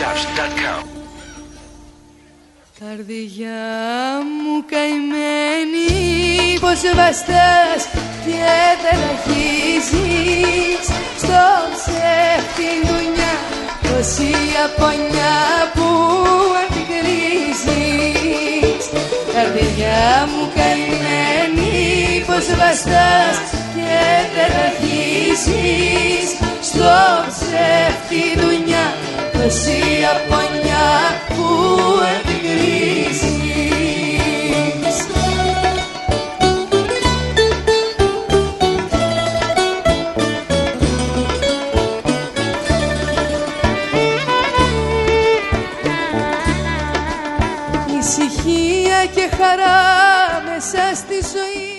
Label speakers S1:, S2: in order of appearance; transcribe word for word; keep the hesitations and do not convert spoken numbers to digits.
S1: shops dot com.
S2: Καρδιά μου καημένη, πως βαστάς και δεν αρχίζεις στο ψεύτη δουλειά, τόση απονιά που αντικρίζεις. Καρδιά μου καημένη, πως βαστάς και δεν αρχίζεις στο ψεύτη δουλειά, τόση απονιά που αντικρίζεις. Ησυχία και χαρά μέσα στη ζωή